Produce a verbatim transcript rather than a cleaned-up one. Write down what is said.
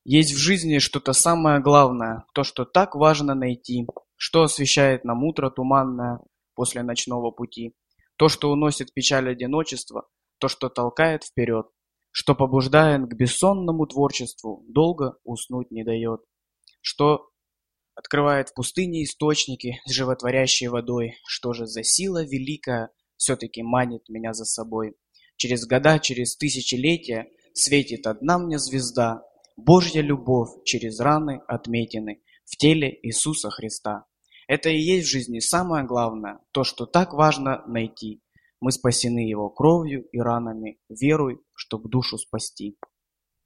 Есть в жизни что-то самое главное, то, что так важно найти, что освещает нам утро туманное после ночного пути, то, что уносит печаль одиночества, то, что толкает вперед, что побуждает к бессонному творчеству, долго уснуть не дает, что открывает в пустыне источники с животворящей водой, что же за сила великая все-таки манит меня за собой. Через года, через тысячелетия светит одна мне звезда, Божья любовь через раны отметины в теле Иисуса Христа. Это и есть в жизни самое главное, то, что так важно найти. Мы спасены Его кровью и ранами, веруй, чтоб душу спасти.